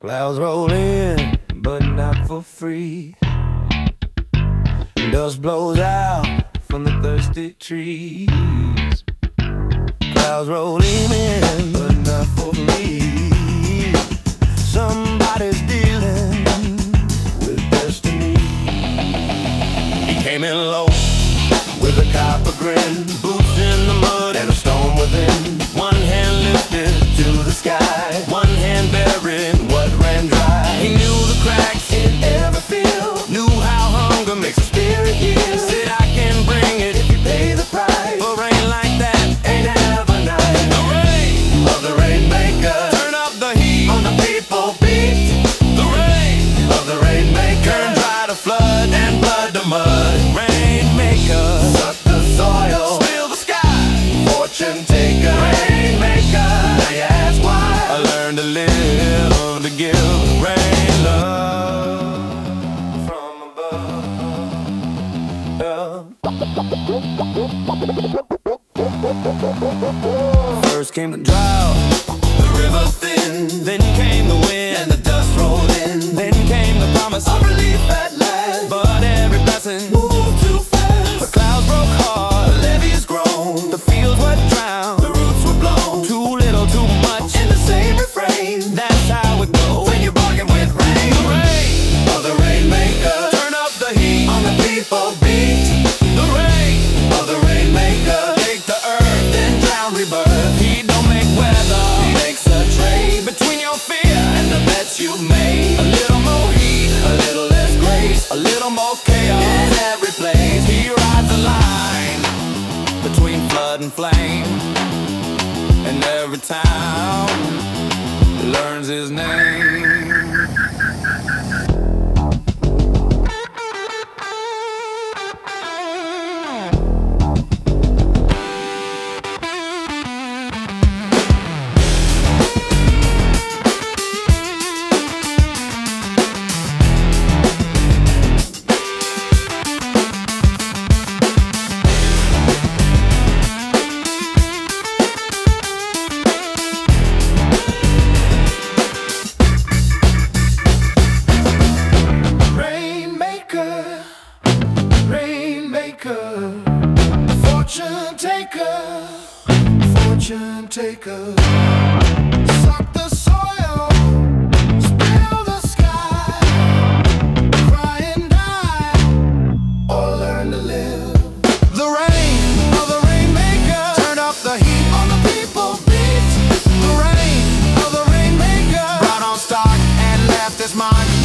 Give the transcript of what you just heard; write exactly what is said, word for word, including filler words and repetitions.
Clouds roll in, but not for free. Dust blows out from the thirsty trees. Clouds roll in, but not for me. Somebody's dealing with destiny. He came in low with a copper grin, boots in the mud and a storm within. One hand lifted to the sky, one hand buried what ran dry. He knew the cracks in every field, knew how hunger makes a spirit yield. Said I can bring it if you pay the price. But rain like that ain't ever nice. The rain of the rainmaker, turn up the heat on the people beat. The rain of the rainmaker, turn dry to flood and blood to mud. Rainmaker, suck the soil, spill the sky, fortune taker. Rainmaker, now you ask why. I learned to live, to give rain love from above. First came the drought, the river thinned. Then came the wind and the dust rolled in. Then came the promise of relief at last. But every blessing moved too fast. The clouds broke hard, the levees grown. The fields were drowned, the roots were blown. Too little, too much, in the same refrain. That's how it goes when you're bargain with rain. The rain of the rainmaker, turn up the heat on the people beat. The rain of the rainmaker, take the earth, then drown rebirth. He don't make weather, he makes a trade between your fear and the bets you've made. A little more heat, a little less grace, a little more chaos in every place. He rides the line between flood and flame, and every town learns his name. Rainmaker, fortune taker, fortune taker. Suck the soil, spill the sky, cry and die, or learn to live. The rain of the rainmaker, turn up the heat on the people beat. The rain of the rainmaker, brought on stock and left his mark.